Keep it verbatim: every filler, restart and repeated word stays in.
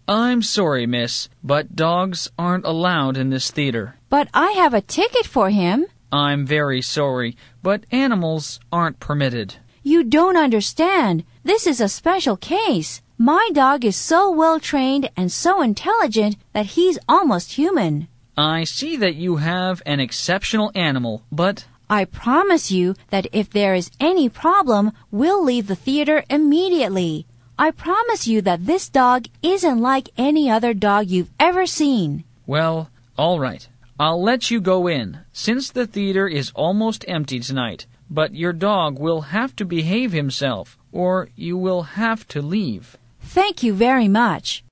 I'm sorry, miss, but dogs aren't allowed in this theater. But I have a ticket for him. I'm very sorry, but animals aren't permitted. You don't understand. This is a special case. My dog is so well trained and so intelligent that he's almost human. I see that you have an exceptional animal, but... I promise you that if there is any problem, we'll leave the theater immediately. I promise you that this dog isn't like any other dog you've ever seen. Well, all right. I'll let you go in, since the theater is almost empty tonight. But your dog will have to behave himself, or you will have to leave. Thank you very much.